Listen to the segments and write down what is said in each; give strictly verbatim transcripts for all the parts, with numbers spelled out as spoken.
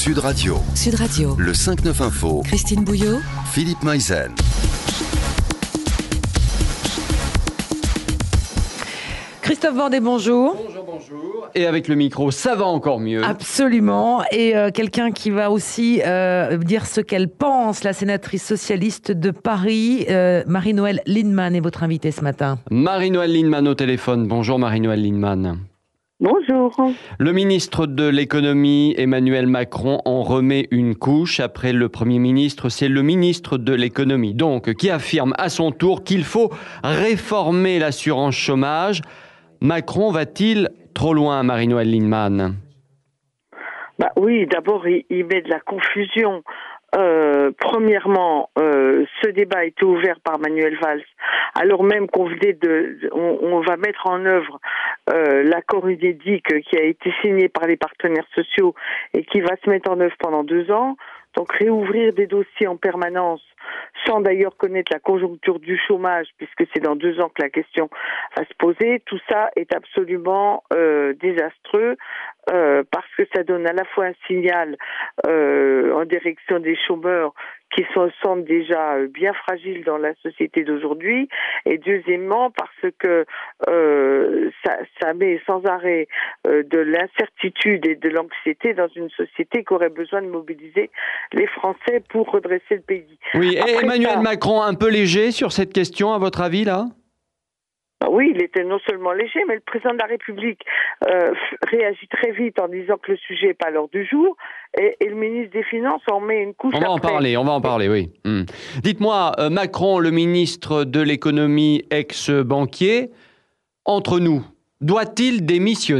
Sud Radio. Sud Radio. Le cinq neuf Info. Christine Bouillot. Philippe Meisen. Christophe Vendée, bonjour. Bonjour, bonjour. Et avec le micro, ça va encore mieux. Absolument. Et euh, quelqu'un qui va aussi euh, dire ce qu'elle pense, la sénatrice socialiste de Paris, euh, Marie-Noëlle Lienemann est votre invitée ce matin. Marie-Noëlle Lienemann au téléphone. Bonjour Marie-Noëlle Lienemann. Bonjour. Le ministre de l'économie, Emmanuel Macron, en remet une couche. Après le Premier ministre, c'est le ministre de l'économie, donc, qui affirme à son tour qu'il faut réformer l'assurance chômage. Macron va-t-il trop loin, Marie-Noëlle Lienemann ? Bah oui, d'abord, il, il met de la confusion. Euh, premièrement, euh, ce débat a été ouvert par Manuel Valls, alors même qu'on venait de, on, on va mettre en œuvre euh, l'accord UNEDIC qui a été signé par les partenaires sociaux et qui va se mettre en œuvre pendant deux ans. Donc réouvrir des dossiers en permanence, sans d'ailleurs connaître la conjoncture du chômage, puisque c'est dans deux ans que la question va se poser, tout ça est absolument euh, désastreux, euh, parce que ça donne à la fois un signal euh, en direction des chômeurs qui se sentent déjà bien fragiles dans la société d'aujourd'hui, et deuxièmement parce que euh, ça, ça met sans arrêt euh, de l'incertitude et de l'anxiété dans une société qui aurait besoin de mobiliser les Français pour redresser le pays. Oui, et Après Emmanuel ça, Macron un peu léger sur cette question, à votre avis, là ? oui, il était non seulement léger, mais le président de la République euh, réagit très vite en disant que le sujet n'est pas à l'ordre du jour, et, et le ministre des Finances en met une couche On va après. en parler, on va en parler, oui. Hum. Dites-moi, euh, Macron, le ministre de l'économie, ex-banquier, entre nous, doit-il démissionner ?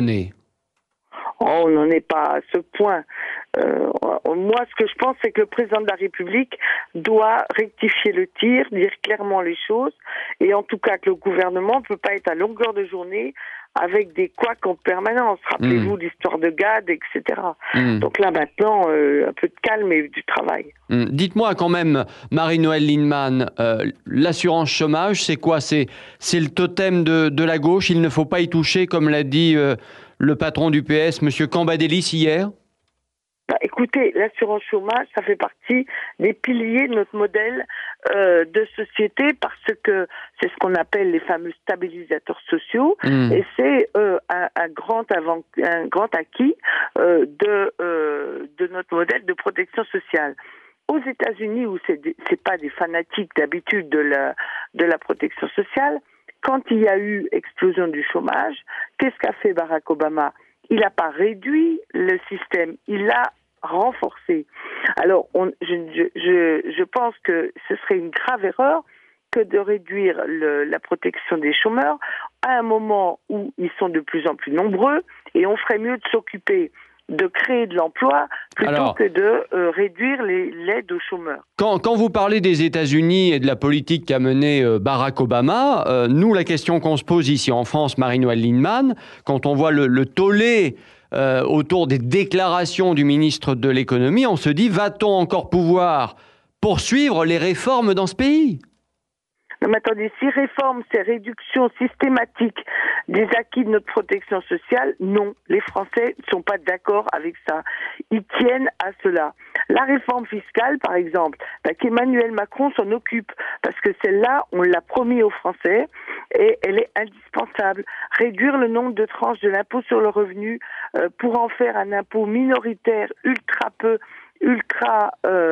Oh, on n'en est pas à ce point. Euh, moi, ce que je pense, c'est que le président de la République doit rectifier le tir, dire clairement les choses, et en tout cas que le gouvernement ne peut pas être à longueur de journée avec des couacs en permanence. Rappelez-vous mmh. l'histoire de Gad, et cetera. Mmh. Donc là, maintenant, euh, un peu de calme et du travail. Mmh. Dites-moi quand même, Marie-Noëlle Lienemann, euh, l'assurance chômage, c'est quoi ? c'est, c'est le totem de, de la gauche, il ne faut pas y toucher, comme l'a dit euh, le patron du P S, M. Cambadélis, hier ? Bah, écoutez, l'assurance chômage, ça fait partie des piliers de notre modèle euh, de société, parce que c'est ce qu'on appelle les fameux stabilisateurs sociaux, mmh. et c'est euh, un, un, grand avant, un grand acquis euh, de, euh, de notre modèle de protection sociale. Aux États-Unis, où c'est, c'est pas des fanatiques d'habitude de la, de la protection sociale, quand il y a eu explosion du chômage, qu'est-ce qu'a fait Barack Obama ? Il n'a pas réduit le système, il l'a renforcé. Alors, on, je, je, je pense que ce serait une grave erreur que de réduire le, la protection des chômeurs à un moment où ils sont de plus en plus nombreux, et on ferait mieux de s'occuper de créer de l'emploi plutôt Alors, que de euh, réduire les, l'aide aux chômeurs. Quand, quand vous parlez des États-Unis et de la politique qu'a menée euh, Barack Obama, euh, nous, la question qu'on se pose ici en France, Marie-Noëlle Lienemann, quand on voit le, le tollé euh, autour des déclarations du ministre de l'économie, on se dit, va-t-on encore pouvoir poursuivre les réformes dans ce pays ? Non, mais attendez, si réforme, c'est réduction systématique des acquis de notre protection sociale, non, les Français ne sont pas d'accord avec ça. Ils tiennent à cela. La réforme fiscale, par exemple, bah, qu'Emmanuel Macron s'en occupe, parce que celle-là, on l'a promis aux Français, et elle est indispensable. Réduire le nombre de tranches de l'impôt sur le revenu euh, pour en faire un impôt minoritaire ultra peu ultra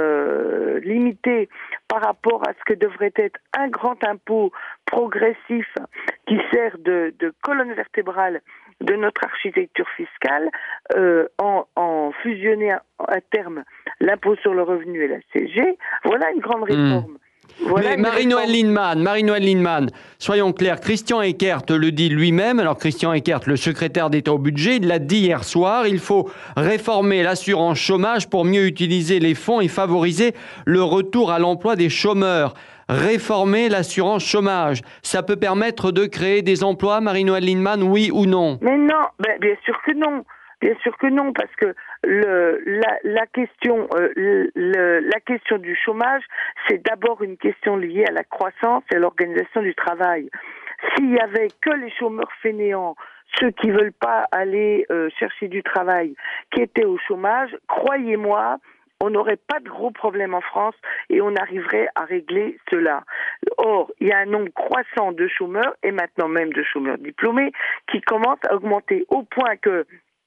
euh, limité par rapport à ce que devrait être un grand impôt progressif qui sert de, de colonne vertébrale de notre architecture fiscale, euh, en, en fusionner à, à terme l'impôt sur le revenu et la C G, voilà une grande réforme. Mmh. Voilà. Mais Marie-Noëlle Lienemann, Marie-Noëlle Lienemann, soyons clairs, Christian Eckert le dit lui-même. Alors Christian Eckert, le secrétaire d'État au budget, il l'a dit hier soir, il faut réformer l'assurance chômage pour mieux utiliser les fonds et favoriser le retour à l'emploi des chômeurs. Réformer l'assurance chômage, ça peut permettre de créer des emplois, Marie-Noëlle Lienemann, oui ou non ? Mais non, ben, bien sûr que non. Bien sûr que non, parce que le, la, la question, euh, le, la question du chômage, c'est d'abord une question liée à la croissance et à l'organisation du travail. S'il y avait que les chômeurs fainéants ceux qui veulent pas aller euh, chercher du travail, qui étaient au chômage, croyez-moi, on n'aurait pas de gros problèmes en France et on arriverait à régler cela. Or, il y a un nombre croissant de chômeurs, et maintenant même de chômeurs diplômés, qui commence à augmenter au point que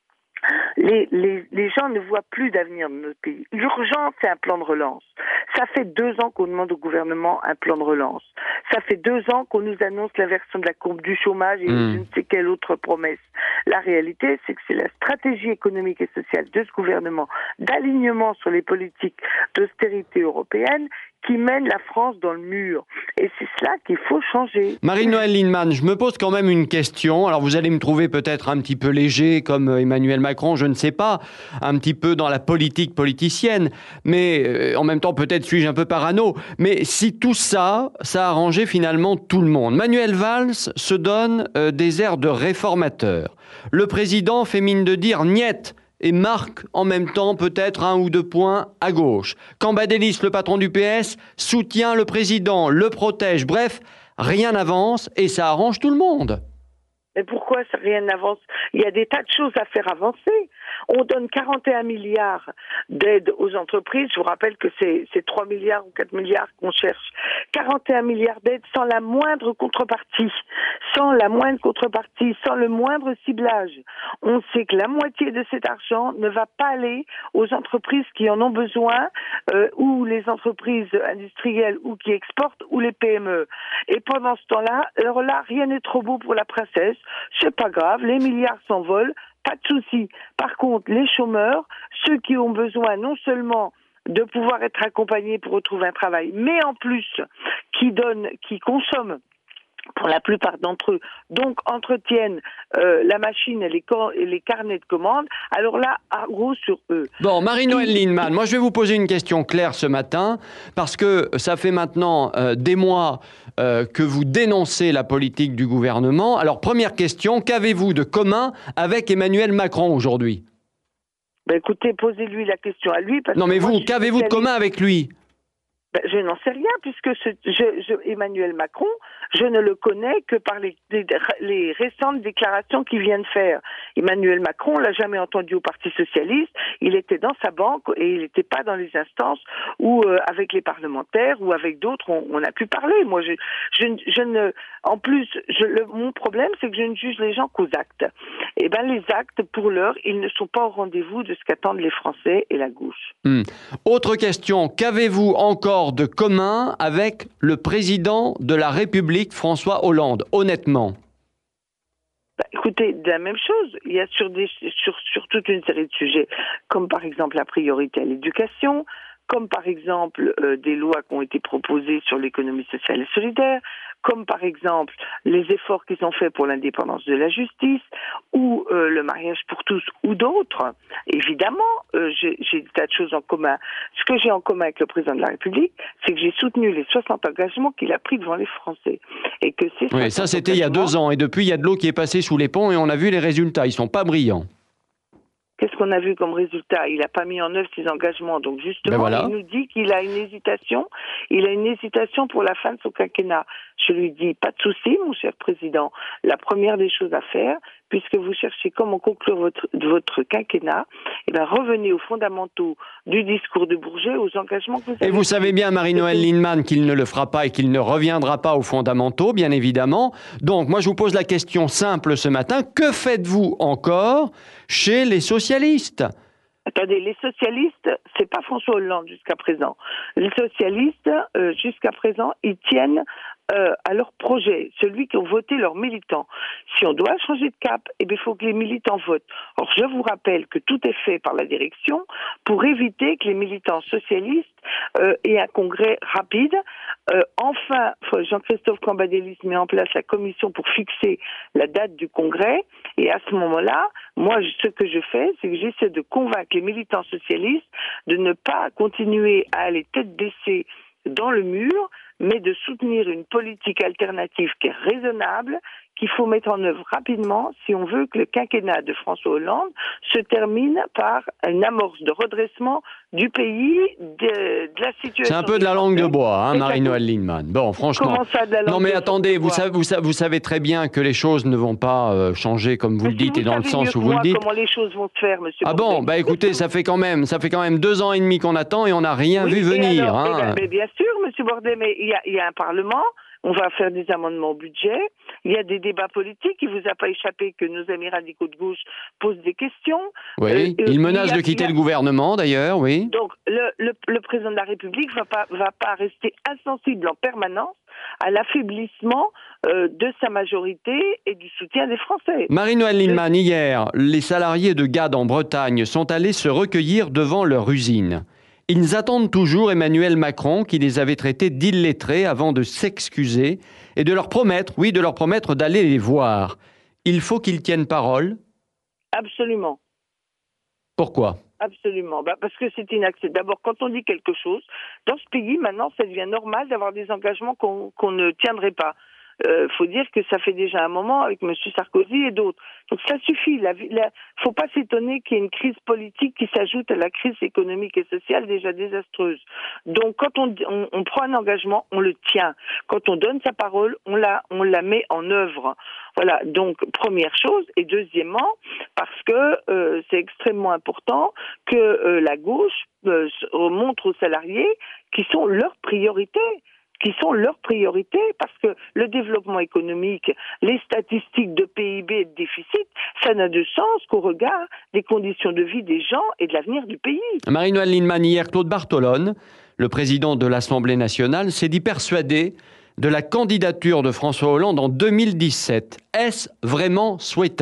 Les, les, les gens ne voient plus d'avenir dans notre pays. L'urgence, c'est un plan de relance. Ça fait deux ans qu'on demande au gouvernement un plan de relance. Ça fait deux ans qu'on nous annonce l'inversion de la courbe du chômage et mmh. je ne sais quelle autre promesse. La réalité, c'est que c'est la stratégie économique et sociale de ce gouvernement, d'alignement sur les politiques d'austérité européenne, qui mène la France dans le mur. Et c'est cela qu'il faut changer. Marie-Noëlle Lienemann, je me pose quand même une question. Alors vous allez me trouver peut-être un petit peu léger comme Emmanuel Macron, je ne sais pas, un petit peu dans la politique politicienne, mais euh, en même temps peut-être suis-je un peu parano. Mais si tout ça, ça a arrangé finalement tout le monde. Manuel Valls se donne euh, des airs de réformateur. Le président fait mine de dire « niet ». Et marque en même temps peut-être un ou deux points à gauche. Cambadélis, le patron du P S, soutient le président, le protège. Bref, rien n'avance et ça arrange tout le monde. Mais pourquoi ça, rien n'avance? Il y a des tas de choses à faire avancer. On donne quarante et un milliards d'aides aux entreprises. Je vous rappelle que c'est, c'est trois milliards ou quatre milliards qu'on cherche. quarante et un milliards d'aides sans la moindre contrepartie. Sans la moindre contrepartie, sans le moindre ciblage. On sait que la moitié de cet argent ne va pas aller aux entreprises qui en ont besoin, euh, ou les entreprises industrielles, ou qui exportent, ou les P M E. Et pendant ce temps-là, alors là, rien n'est trop beau pour la princesse. C'est pas grave, les milliards s'envolent, pas de souci. Par contre, les chômeurs, ceux qui ont besoin non seulement de pouvoir être accompagnés pour retrouver un travail, mais en plus, qui donnent, qui consomment, pour la plupart d'entre eux, donc entretiennent euh, la machine et les, cor- et les carnets de commandes, alors là, à gros sur eux. Bon, Marie-Noëlle Lienemann, moi je vais vous poser une question claire ce matin, parce que ça fait maintenant euh, des mois euh, que vous dénoncez la politique du gouvernement. Alors, première question, qu'avez-vous de commun avec Emmanuel Macron aujourd'hui? Ben écoutez, posez-lui la question à lui. Parce non mais que vous, moi, qu'avez-vous de commun avec lui? Ben, je n'en sais rien, puisque ce, je, je, Emmanuel Macron, je ne le connais que par les, les, les récentes déclarations qu'il vient de faire. Emmanuel Macron, on l'a jamais entendu au Parti Socialiste, il était dans sa banque et il n'était pas dans les instances où, euh, avec les parlementaires ou avec d'autres, on, on a pu parler. Moi, je, je, je ne, en plus, je, le, mon problème, c'est que je ne juge les gens qu'aux actes. Et ben, les actes, pour l'heure, ils ne sont pas au rendez-vous de ce qu'attendent les Français et la gauche. Hum. Autre question, qu'avez-vous encore de commun avec le président de la République, François Hollande, honnêtement? Bah, écoutez, de la même chose. Il y a sur, des, sur, sur toute une série de sujets, comme par exemple la priorité à l'éducation, comme par exemple euh, des lois qui ont été proposées sur l'économie sociale et solidaire, comme par exemple les efforts qu'ils ont faits pour l'indépendance de la justice, ou euh, le mariage pour tous, ou d'autres. Évidemment, euh, j'ai, j'ai des tas de choses en commun. Ce que j'ai en commun avec le président de la République, c'est que j'ai soutenu les soixante engagements qu'il a pris devant les Français. Et que ces oui, ça c'était il y a deux ans, et depuis il y a de l'eau qui est passée sous les ponts, et on a vu les résultats, ils sont pas brillants. Qu'est-ce qu'on a vu comme résultat? Il n'a pas mis en œuvre ses engagements. Donc justement, ben voilà. Il nous dit qu'il a une hésitation. Il a une hésitation pour la fin de son quinquennat. Je lui dis, pas de souci, mon cher président. La première des choses à faire, puisque vous cherchez comment conclure votre, votre quinquennat, eh ben revenez aux fondamentaux du discours de Bourget, aux engagements que vous avez. Et vous savez bien, Marie-Noëlle Lienemann, qu'il ne le fera pas et qu'il ne reviendra pas aux fondamentaux, bien évidemment. Donc, moi, je vous pose la question simple ce matin. Que faites-vous encore chez les socialistes? Attendez, les socialistes, c'est pas François Hollande jusqu'à présent. Les socialistes, euh, jusqu'à présent, ils tiennent euh, à leur projet, celui qui ont voté leurs militants. Si on doit changer de cap, eh bien, il faut que les militants votent. Or, je vous rappelle que tout est fait par la direction pour éviter que les militants socialistes euh, aient un congrès rapide. Euh, enfin, Jean-Christophe Cambadélis met en place la commission pour fixer la date du congrès. Et à ce moment-là, moi, ce que je fais, c'est que j'essaie de convaincre les militants socialistes de ne pas continuer à aller tête baissée dans le mur, mais de soutenir une politique alternative qui est raisonnable, qu'il faut mettre en œuvre rapidement si on veut que le quinquennat de François Hollande se termine par une amorce de redressement du pays, de, de la situation. C'est un peu de la langue de bois, hein, Marie-Noëlle Lienemann. Bon, franchement. Comment ça, de la langue non, mais de attendez, vous bois savez, vous, savez, vous savez très bien que les choses ne vont pas euh, changer comme vous mais le si dites vous et dans le savez sens mieux où que vous moi le dites. Comment les choses vont se faire, monsieur Ah bon, Bourdin. bah écoutez, ça fait quand même, ça fait quand même deux ans et demi qu'on attend et on n'a rien Oui, vu et venir. alors, hein. eh ben, mais bien sûr, monsieur Bordet, mais il y a, il y a un Parlement. On va faire des amendements au budget. Il y a des débats politiques. Il vous a pas échappé que nos amis radicaux de gauche posent des questions. Oui, Euh, il euh, menace il y a- de quitter il y a- le gouvernement d'ailleurs, oui. Donc, le, le, le président de la République va pas, va pas rester insensible en permanence à l'affaiblissement euh, de sa majorité et du soutien des Français. Marie-Noëlle Lienemann, hier, les salariés de Gade en Bretagne sont allés se recueillir devant leur usine. Ils attendent toujours Emmanuel Macron qui les avait traités d'illettrés avant de s'excuser et de leur promettre, oui, de leur promettre d'aller les voir. Il faut qu'ils tiennent parole. Absolument. Pourquoi ? Absolument. Bah, parce que c'est inacceptable. D'abord, quand on dit quelque chose, dans ce pays, maintenant, ça devient normal d'avoir des engagements qu'on qu'on ne tiendrait pas. Il euh, faut dire que ça fait déjà un moment avec M. Sarkozy et d'autres. Donc ça suffit. Il ne faut pas s'étonner qu'il y ait une crise politique qui s'ajoute à la crise économique et sociale déjà désastreuse. Donc quand on, on, on prend un engagement, on le tient. Quand on donne sa parole, on la, on la met en œuvre. Voilà, donc première chose. Et deuxièmement, parce que euh, c'est extrêmement important que euh, la gauche euh, montre aux salariés qui sont leurs priorités. qui sont leurs priorités, parce que le développement économique, les statistiques de P I B et de déficit, ça n'a de sens qu'au regard des conditions de vie des gens et de l'avenir du pays. Marie-Noëlle Lienemann, hier, Claude Bartolone, le président de l'Assemblée nationale, s'est dit persuadé de la candidature de François Hollande en deux mille dix-sept. Est-ce vraiment souhaitable ?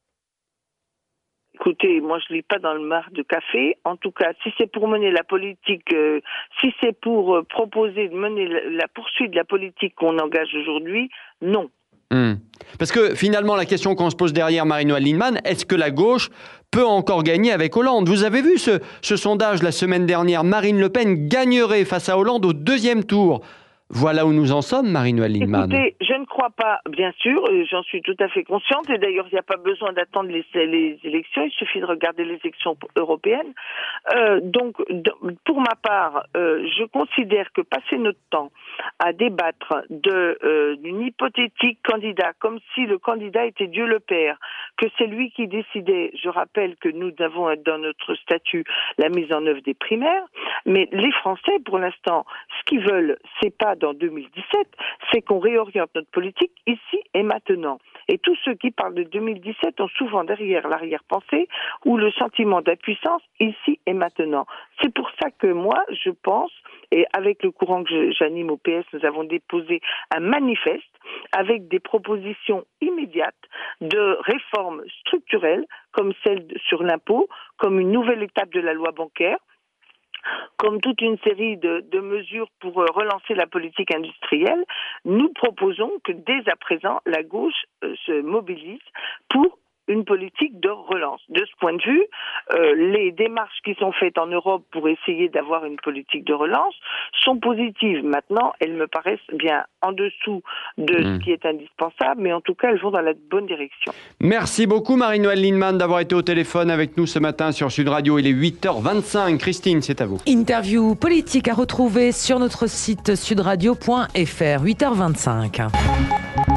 Écoutez, moi je lis pas dans le mar de café. En tout cas, si c'est pour mener la politique, euh, si c'est pour euh, proposer de mener la, la poursuite de la politique qu'on engage aujourd'hui, non. Mmh. Parce que finalement, la question qu'on se pose derrière Marie-Noëlle Lienemann, est-ce que la gauche peut encore gagner avec Hollande ? Vous avez vu ce, ce sondage la semaine dernière, Marine Le Pen gagnerait face à Hollande au deuxième tour. Voilà où nous en sommes, Marie-Noëlle Lienemann. Écoutez, je ne crois pas, bien sûr, j'en suis tout à fait consciente, et d'ailleurs, il n'y a pas besoin d'attendre les, les élections, il suffit de regarder les élections européennes. Euh, donc, pour ma part, euh, je considère que passer notre temps à débattre de, euh, d'une hypothétique candidat, comme si le candidat était Dieu le Père, que c'est lui qui décidait, je rappelle que nous avons dans notre statut la mise en œuvre des primaires, mais les Français, pour l'instant, ce qu'ils veulent, c'est pas dans deux mille dix-sept, c'est qu'on réoriente notre politique ici et maintenant. Et tous ceux qui parlent de deux mille dix-sept ont souvent derrière l'arrière-pensée ou le sentiment d'impuissance ici et maintenant. C'est pour ça que moi, je pense, et avec le courant que j'anime au P S, nous avons déposé un manifeste avec des propositions immédiates de réformes structurelles, comme celle sur l'impôt, comme une nouvelle étape de la loi bancaire, comme toute une série de, de mesures pour relancer la politique industrielle. Nous proposons que dès à présent, la gauche euh, se mobilise pour une politique de relance. De ce point de vue, euh, les démarches qui sont faites en Europe pour essayer d'avoir une politique de relance sont positives. Maintenant, elles me paraissent bien en dessous de mmh. ce qui est indispensable, mais en tout cas, elles vont dans la bonne direction. Merci beaucoup Marie-Noëlle Lienemann d'avoir été au téléphone avec nous ce matin sur Sud Radio. Il est huit heures vingt-cinq. Christine, c'est à vous. Interview politique à retrouver sur notre site sudradio point f r, huit heures vingt-cinq.